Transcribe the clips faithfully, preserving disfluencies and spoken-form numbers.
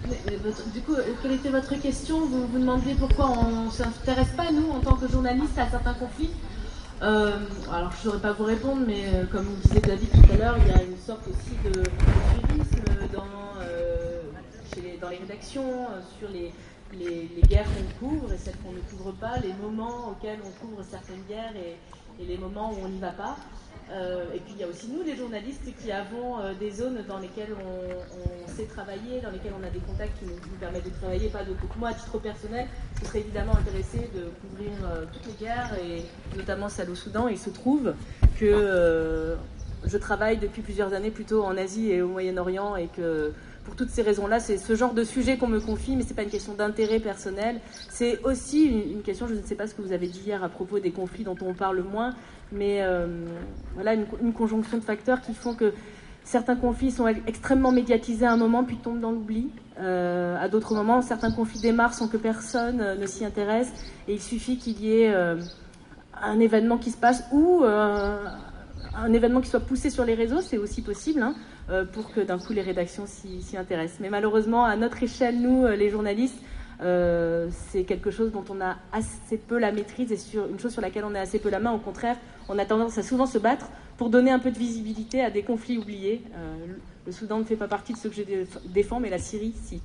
Mais votre, du coup, quelle était votre question? Vous vous demandiez pourquoi on ne s'intéresse pas, nous, en tant que journalistes, à certains conflits. euh, Alors, je ne saurais pas vous répondre, mais euh, comme vous disait David tout à l'heure, il y a une sorte aussi de, de suivisme dans, euh, chez les, dans les rédactions, euh, sur les, les, les guerres qu'on couvre et celles qu'on ne couvre pas, les moments auxquels on couvre certaines guerres et, et les moments où on n'y va pas. Euh, et puis il y a aussi nous, les journalistes, qui avons euh, des zones dans lesquelles on, on sait travailler, dans lesquelles on a des contacts qui nous, nous permettent de travailler. Pas de, donc moi, à titre personnel, je serais évidemment intéressée de couvrir euh, toutes les guerres, et notamment celle au Soudan. Et il se trouve que euh, je travaille depuis plusieurs années plutôt en Asie et au Moyen-Orient, et que pour toutes ces raisons-là, c'est ce genre de sujet qu'on me confie, mais ce n'est pas une question d'intérêt personnel. C'est aussi une, une question, je ne sais pas ce que vous avez dit hier à propos des conflits dont on parle moins, mais euh, voilà, une, une conjonction de facteurs qui font que certains conflits sont extrêmement médiatisés à un moment, puis tombent dans l'oubli. Euh, à d'autres moments, certains conflits démarrent sans que personne euh, ne s'y intéresse, et il suffit qu'il y ait euh, un événement qui se passe, ou euh, un événement qui soit poussé sur les réseaux, c'est aussi possible, hein, euh, pour que d'un coup les rédactions s'y, s'y intéressent. Mais malheureusement, à notre échelle, nous, les journalistes, euh, c'est quelque chose dont on a assez peu la maîtrise, et sur une chose sur laquelle on a assez peu la main. Au contraire, on a tendance à souvent se battre pour donner un peu de visibilité à des conflits oubliés. Euh, le Soudan ne fait pas partie de ceux que je défends, mais la Syrie, si.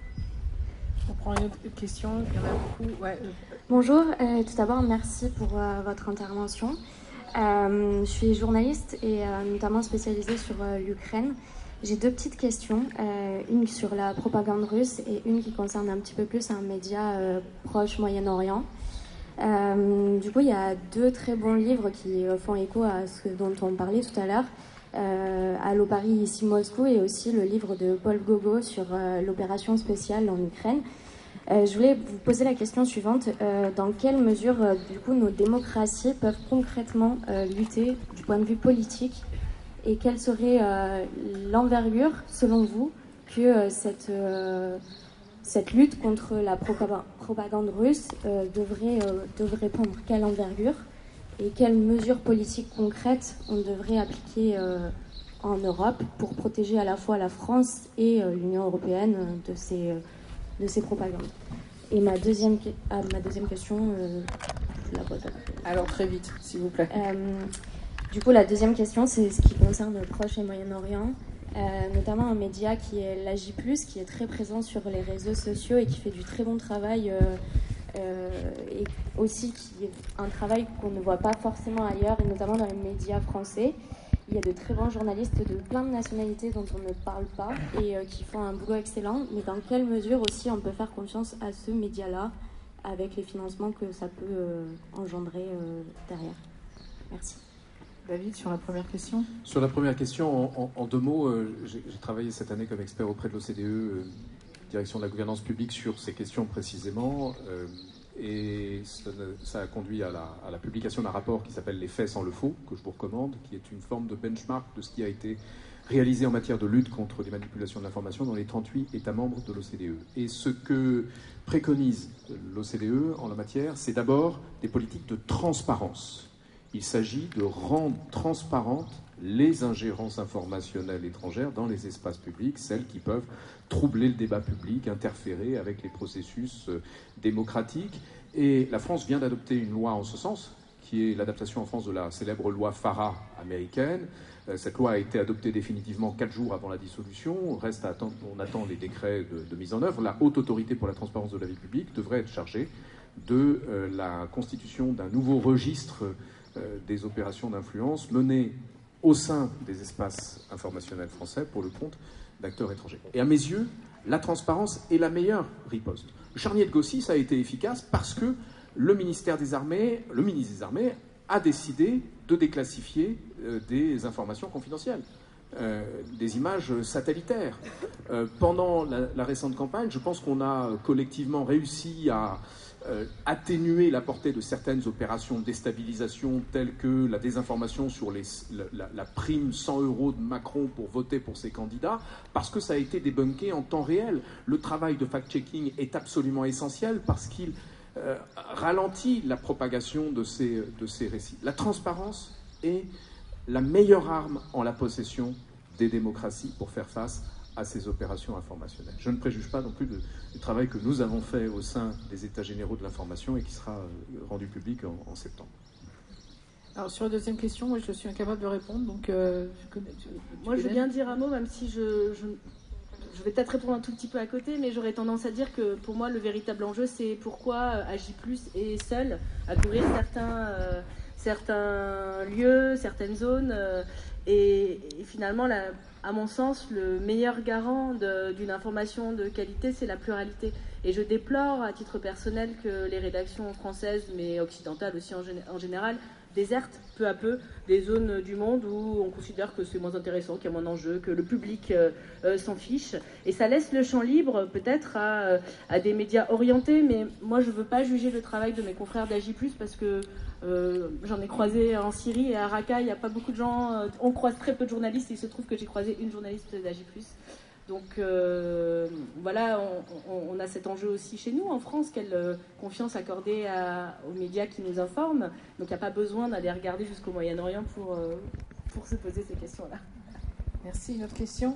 On prend une autre question, il y en a beaucoup. Ouais. Bonjour, euh, tout d'abord merci pour euh, votre intervention. Euh, je suis journaliste et euh, notamment spécialisée sur euh, l'Ukraine. J'ai deux petites questions, euh, une sur la propagande russe et une qui concerne un petit peu plus un média euh, proche Moyen-Orient. Euh, du coup, il y a deux très bons livres qui euh, font écho à ce dont on parlait tout à l'heure. Euh, Allo Paris, ici Moscou, et aussi le livre de Paul Gogos sur euh, l'opération spéciale en Ukraine. Euh, je voulais vous poser la question suivante. Euh, dans quelle mesure, euh, du coup, nos démocraties peuvent concrètement euh, lutter du point de vue politique, et quelle serait euh, l'envergure, selon vous, que euh, cette, euh, cette lutte contre la propagande russe euh, devrait, euh, devrait prendre? Quelle envergure et quelles mesures politiques concrètes on devrait appliquer euh, en Europe pour protéger à la fois la France et euh, l'Union européenne de ces... Euh, de ces propagandes. Et ma deuxième, ah, ma deuxième question, euh, je la pose après. Alors très vite, s'il vous plaît. Euh, du coup, la deuxième question, c'est ce qui concerne le Proche et Moyen-Orient, euh, notamment un média qui est l'A J plus, qui est très présent sur les réseaux sociaux et qui fait du très bon travail, euh, euh, et aussi qui est un travail qu'on ne voit pas forcément ailleurs, et notamment dans les médias français. Il y a de très bons journalistes de plein de nationalités dont on ne parle pas et euh, qui font un boulot excellent. Mais dans quelle mesure aussi on peut faire confiance à ce média-là avec les financements que ça peut euh, engendrer euh, derrière? Merci. David, sur la première question. Sur la première question, en, en, en deux mots, euh, j'ai, j'ai travaillé cette année comme expert auprès de l'O C D E, euh, direction de la gouvernance publique, sur ces questions précisément. Euh, Et ça, ça a conduit à la, à la publication d'un rapport qui s'appelle « Les faits sans le faux », que je vous recommande, qui est une forme de benchmark de ce qui a été réalisé en matière de lutte contre les manipulations de l'information dans les trente-huit États membres de l'O C D E. Et ce que préconise l'O C D E en la matière, c'est d'abord des politiques de transparence. Il s'agit de rendre transparentes les ingérences informationnelles étrangères dans les espaces publics, celles qui peuvent troubler le débat public, interférer avec les processus euh, démocratiques. Et la France vient d'adopter une loi en ce sens, qui est l'adaptation en France de la célèbre loi FARA américaine. Euh, cette loi a été adoptée définitivement quatre jours avant la dissolution. On, reste à attendre, on attend les décrets de, de mise en œuvre. La Haute Autorité pour la transparence de la vie publique devrait être chargée de euh, la constitution d'un nouveau registre euh, des opérations d'influence menées au sein des espaces informationnels français pour le compte d'acteurs étrangers. Et à mes yeux, la transparence est la meilleure riposte. Le charnier de Gaucis a été efficace parce que le ministère des Armées, le ministre des Armées a décidé de déclassifier euh, des informations confidentielles, euh, des images satellitaires. Euh, pendant la, la récente campagne, je pense qu'on a collectivement réussi à Euh, atténuer la portée de certaines opérations de déstabilisation telles que la désinformation sur les, la, la, la prime cent euros de Macron pour voter pour ses candidats, parce que ça a été débunké en temps réel. Le travail de fact-checking est absolument essentiel parce qu'il euh, ralentit la propagation de ces, de ces récits. La transparence est la meilleure arme en la possession des démocraties pour faire face à ces opérations informationnelles. Je ne préjuge pas non plus de, du travail que nous avons fait au sein des États généraux de l'information et qui sera rendu public en, en septembre. Alors sur la deuxième question, moi je suis incapable de répondre, donc euh, je connais, je, moi je veux bien dire un mot, même si je, je, je vais peut-être répondre un tout petit peu à côté, mais j'aurais tendance à dire que pour moi le véritable enjeu c'est pourquoi A J plus est seul à couvrir certains, euh, certains lieux, certaines zones, euh, et, et finalement la, à mon sens le meilleur garant de, d'une information de qualité c'est la pluralité. Et je déplore à titre personnel que les rédactions françaises, mais occidentales aussi en, gén- en général, désertent peu à peu des zones du monde où on considère que c'est moins intéressant, qu'il y a moins d'enjeux, que le public euh, euh, s'en fiche. Et ça laisse le champ libre peut-être à, à des médias orientés, mais moi je ne veux pas juger le travail de mes confrères d'A J plus, parce que euh, j'en ai croisé en Syrie et à Raqqa, il n'y a pas beaucoup de gens, euh, on croise très peu de journalistes, et il se trouve que j'ai croisé une journaliste d'A J plus. Donc euh, voilà, on, on, on a cet enjeu aussi chez nous en France, quelle euh, confiance accorder à, aux médias qui nous informent. Donc il n'y a pas besoin d'aller regarder jusqu'au Moyen-Orient pour, euh, pour se poser ces questions-là. Merci. Une autre question?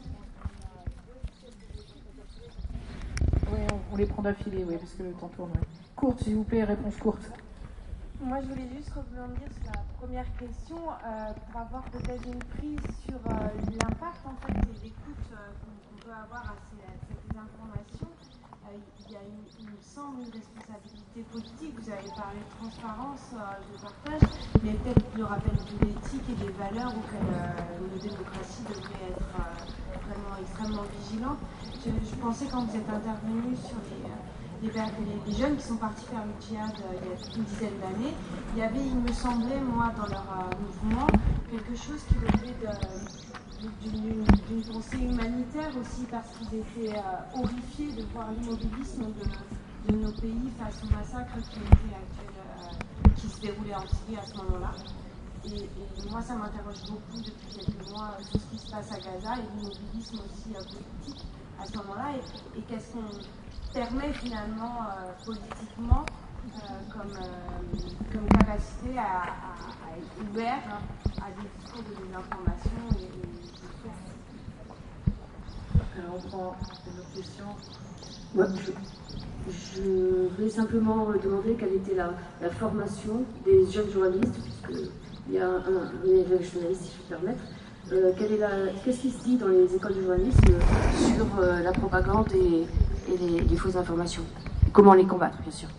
Oui, on, on les prend d'affilée, oui, parce que le temps tourne. Oui. Courte, s'il vous plaît, réponse courte. Moi, je voulais juste rebondir sur la première question euh, pour avoir peut-être une prise sur euh, l'impact en fait et l'écoute euh, qu'on peut avoir à ces, à ces désinformations. Euh, il y a, une, il me semble, une responsabilité politique. Vous avez parlé de transparence, euh, de partage, mais peut-être le rappel de l'éthique et des valeurs auxquelles euh, nos démocraties devraient être euh, vraiment extrêmement vigilantes. Je, je pensais quand vous êtes intervenu sur les euh, Les, les jeunes qui sont partis faire le djihad euh, il y a une dizaine d'années, il y avait, il me semblait, moi, dans leur euh, mouvement, quelque chose qui venait d'une, d'une pensée humanitaire aussi, parce qu'ils étaient euh, horrifiés de voir l'immobilisme de, de nos pays face au massacre qui, était actuel, euh, qui se déroulait en Syrie à ce moment-là. Et, et moi, ça m'interroge beaucoup depuis quelques mois sur ce qui se passe à Gaza et l'immobilisme aussi euh, politique à ce moment-là. Et, et qu'est-ce qu'on permet finalement euh, politiquement euh, comme, euh, comme capacité à, à, à être ouvert à des discours de désinformation et, et de sources. Alors on prend une autre question. Ouais, je, je voulais simplement demander quelle était la, la formation des jeunes journalistes, puisqu'il y a un, un élève journaliste, si je peux me permettre. Euh, quelle est la, qu'est-ce qui se dit dans les écoles de journalisme sur euh, la propagande et et les, les fausses informations. Comment les combattre, bien sûr.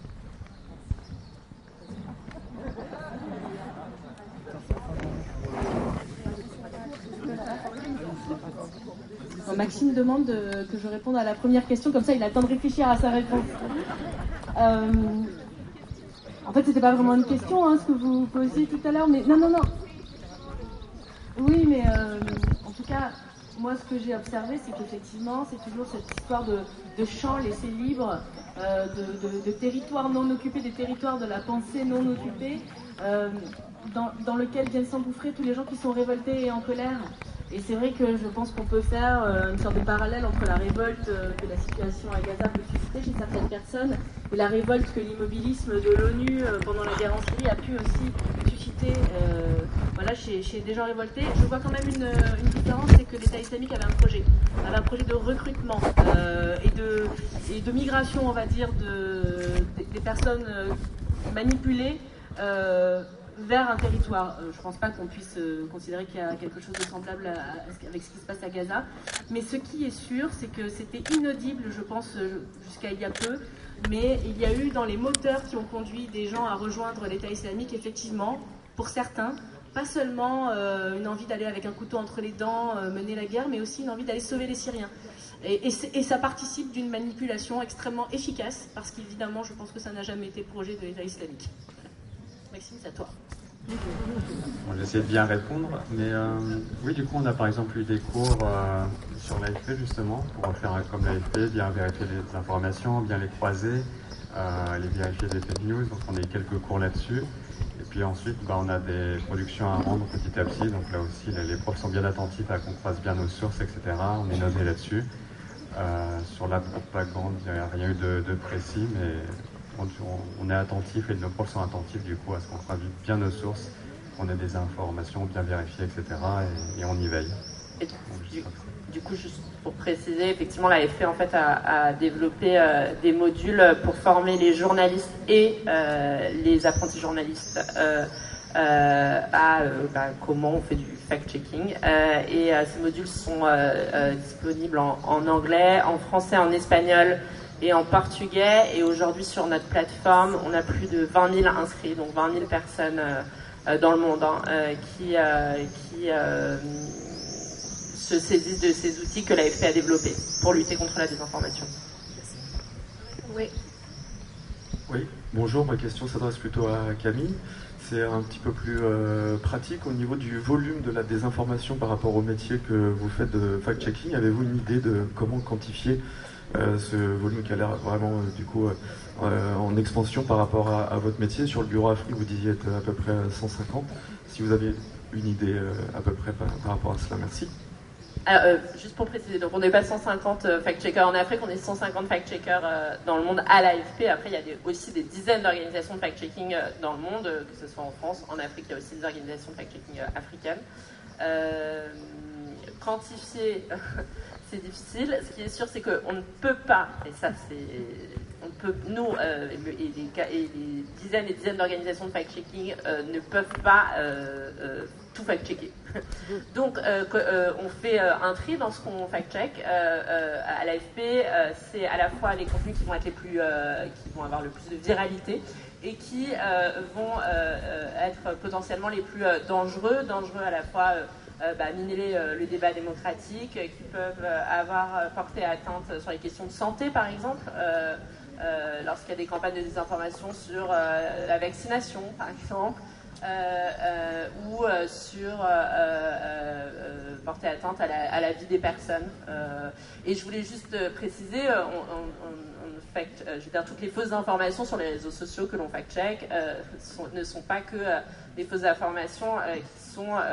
Maxime demande de, que je réponde à la première question, comme ça il a le temps de réfléchir à sa réponse. Euh, en fait, c'était pas vraiment une question, hein, ce que vous posiez tout à l'heure, mais non, non, non. Oui, mais euh, en tout cas, moi, ce que j'ai observé, c'est qu'effectivement, c'est toujours cette histoire de, de champs laissés libres, euh, de, de, de territoires non occupés, des territoires de la pensée non occupée, euh, dans, dans lequel viennent s'engouffrer tous les gens qui sont révoltés et en colère. Et c'est vrai que je pense qu'on peut faire euh, une sorte de parallèle entre la révolte euh, que la situation à Gaza peut susciter chez certaines personnes et la révolte que l'immobilisme de l'ONU euh, pendant la guerre en Syrie a pu aussi susciter euh, voilà, chez, chez des gens révoltés. Je vois quand même une, une différence, c'est que l'État islamique avait un projet, avait un projet de recrutement euh, et, de, et de migration, on va dire, de, des, des personnes euh, manipulées euh, vers un territoire. Euh, je ne pense pas qu'on puisse euh, considérer qu'il y a quelque chose de semblable à, à, avec ce qui se passe à Gaza. Mais ce qui est sûr, c'est que c'était inaudible, je pense, jusqu'à il y a peu. Mais il y a eu dans les moteurs qui ont conduit des gens à rejoindre l'État islamique, effectivement, pour certains, pas seulement euh, une envie d'aller avec un couteau entre les dents euh, mener la guerre, mais aussi une envie d'aller sauver les Syriens. Et, et, et ça participe d'une manipulation extrêmement efficace, parce qu'évidemment, je pense que ça n'a jamais été le projet de l'État islamique. Maxime, c'est à toi. On va essayer de bien répondre, mais euh, oui, du coup, on a par exemple eu des cours euh, sur l'A F P justement, pour faire comme l'A F P, bien vérifier les informations, bien les croiser, euh, les vérifier des fake news, donc on a eu quelques cours là-dessus. Et puis ensuite, bah, on a des productions à rendre petit à petit, donc là aussi, les, les profs sont bien attentifs à qu'on croise bien nos sources, et cetera. On est noté là-dessus. Euh, sur la propagande, il n'y a rien eu de, de précis, mais on, on est attentif et nos profs sont attentifs du coup à ce qu'on croise bien nos sources, qu'on ait des informations bien vérifiées, et cetera. Et, et on y veille. Et du, du coup, juste pour préciser, effectivement, l'A F P en fait a, a développé euh, des modules pour former les journalistes et euh, les apprentis journalistes euh, euh, à euh, bah, comment on fait du fact-checking. Euh, et euh, ces modules sont euh, euh, disponibles en, en anglais, en français, en espagnol et en portugais. Et aujourd'hui, sur notre plateforme, on a plus de vingt mille inscrits, donc vingt mille personnes euh, dans le monde hein, euh, qui, euh, qui euh, se saisissent de ces outils que l'A F P a développés pour lutter contre la désinformation. Oui. Oui, bonjour, ma question s'adresse plutôt à Camille. C'est un petit peu plus euh, pratique au niveau du volume de la désinformation par rapport au métier que vous faites de fact-checking. Avez-vous une idée de comment quantifier euh, ce volume qui a l'air vraiment euh, du coup euh, en expansion par rapport à, à votre métier? Sur le bureau Afrique, vous disiez être à peu près cent cinquante. Si vous avez une idée euh, à peu près par, par rapport à cela, merci. Alors, euh, juste pour préciser, donc on n'est pas cent cinquante euh, fact-checkers en Afrique, on est cent cinquante fact-checkers euh, dans le monde à l'A F P. Après, il y a des, aussi des dizaines d'organisations de fact-checking euh, dans le monde, euh, que ce soit en France, en Afrique, il y a aussi des organisations de fact-checking euh, africaines. Euh, quantifier, c'est difficile. Ce qui est sûr, c'est qu'on ne peut pas, et ça c'est... On peut, nous euh, et, les, et les dizaines et dizaines d'organisations de fact-checking euh, ne peuvent pas euh, euh, tout fact-checker. Donc, euh, euh, on fait euh, un tri dans ce qu'on fact-check. Euh, euh, à l'A F P, euh, c'est à la fois les contenus qui vont être les plus, euh, qui vont avoir le plus de viralité et qui euh, vont euh, être potentiellement les plus euh, dangereux, dangereux à la fois. Euh, Euh, bah, miner euh, le débat démocratique, euh, qui peuvent euh, avoir euh, porté atteinte sur les questions de santé, par exemple, euh, euh, lorsqu'il y a des campagnes de désinformation sur euh, la vaccination, par exemple, euh, euh, ou euh, sur euh, euh, euh, porter atteinte à la, à la vie des personnes. Euh, et je voulais juste préciser, on, on, on fact, je veux dire, toutes les fausses informations sur les réseaux sociaux que l'on fact-check euh, sont, ne sont pas que euh, des fausses informations euh, qui sont euh,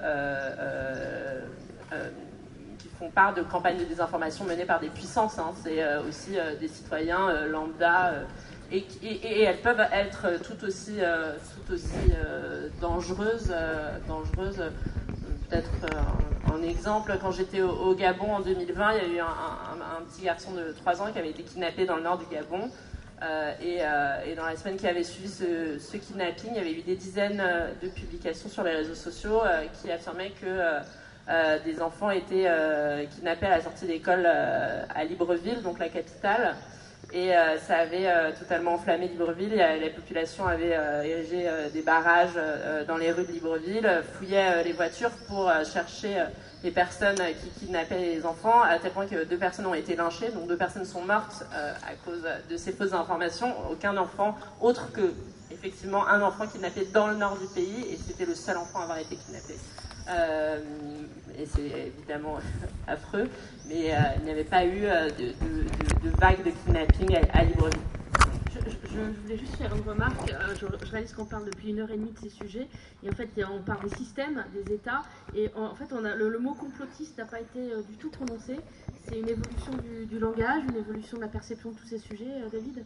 euh, euh, qui font part de campagnes de désinformation menées par des puissances. Hein. C'est euh, aussi euh, des citoyens euh, lambda euh, et, et, et elles peuvent être tout aussi, euh, tout aussi euh, dangereuses. Euh, dangereuses. Peut-être euh, un, un exemple, quand j'étais au, au Gabon en deux mille vingt, il y a eu un, un, un petit garçon de trois ans qui avait été kidnappé dans le nord du Gabon. Euh, et, euh, et dans la semaine qui avait suivi ce, ce kidnapping, il y avait eu des dizaines de publications sur les réseaux sociaux euh, qui affirmaient que euh, euh, des enfants étaient euh, kidnappés à la sortie d'école euh, à Libreville, donc la capitale. Et euh, ça avait euh, totalement enflammé Libreville. Et, euh, la population avait euh, érigé euh, des barrages euh, dans les rues de Libreville, fouillait euh, les voitures pour euh, chercher euh, les personnes qui kidnappaient les enfants, à tel point que deux personnes ont été lynchées, donc deux personnes sont mortes euh, à cause de ces fausses informations. Aucun enfant, autre que effectivement un enfant kidnappé dans le nord du pays, et c'était le seul enfant à avoir été kidnappé. Euh, et c'est évidemment affreux, mais euh, il n'y avait pas eu euh, de, de, de, de vague de kidnapping à, à Libreville. Je, je, je voulais juste faire une remarque. Euh, je, je réalise qu'on parle depuis une heure et demie de ces sujets, et en fait, on parle des systèmes, des États, et en fait, on a, le, le mot complotiste n'a pas été euh, du tout prononcé. C'est une évolution du, du langage, une évolution de la perception de tous ces sujets, euh, David?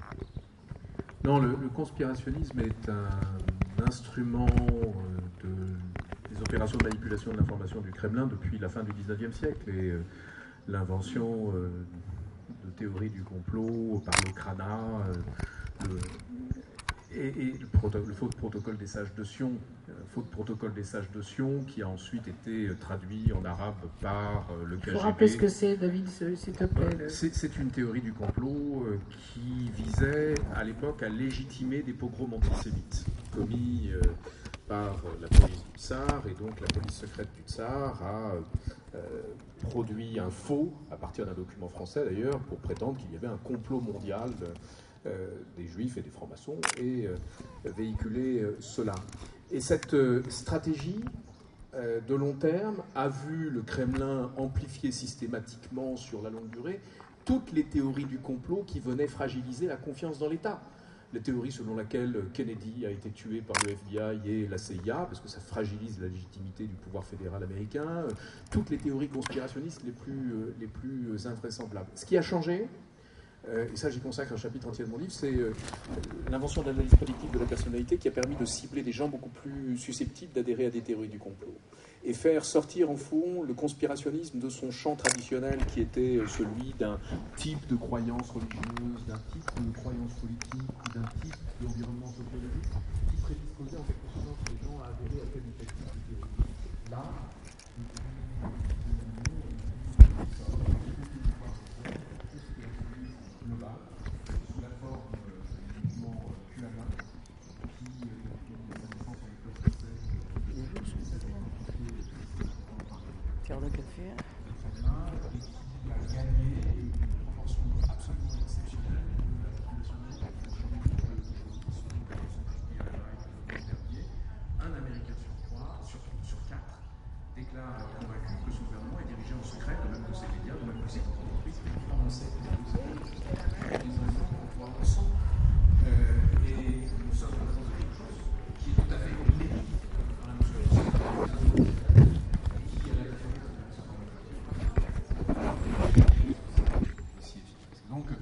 Non, le, le conspirationnisme est un instrument euh, de, des opérations de manipulation de l'information du Kremlin depuis la fin du dix-neuvième siècle, et euh, l'invention euh, de théories du complot par le Krana, euh, le, et, et le, proto, le faux protocole des sages de Sion, euh, faux protocole des sages de Sion, qui a ensuite été traduit en arabe par euh, le K G B. Il faut rappeler ce que c'est, David, s'il te plaît. Le... C'est, c'est une théorie du complot euh, qui visait à l'époque à légitimer des pogroms antisémites commis euh, par la police du tsar, et donc la police secrète du tsar a euh, produit un faux, à partir d'un document français d'ailleurs, pour prétendre qu'il y avait un complot mondial euh, des juifs et des francs-maçons, et euh, véhiculer euh, cela. Et cette euh, stratégie euh, de long terme a vu le Kremlin amplifier systématiquement sur la longue durée toutes les théories du complot qui venaient fragiliser la confiance dans l'État. La théorie selon laquelle Kennedy a été tué par le F B I et la C I A, parce que ça fragilise la légitimité du pouvoir fédéral américain, toutes les théories conspirationnistes les plus, les plus invraisemblables. Ce qui a changé, euh, et ça j'y consacre un chapitre entier de mon livre, c'est euh, l'invention de l'analyse prédictive de la personnalité qui a permis de cibler des gens beaucoup plus susceptibles d'adhérer à des théories du complot et faire sortir en fond le conspirationnisme de son champ traditionnel qui était celui d'un type de croyance religieuse, d'un type de croyance politique, d'un type d'environnement sociologique qui prédisposait en quelque sorte les gens à adhérer à tel ou tel type de théorie. Là, nous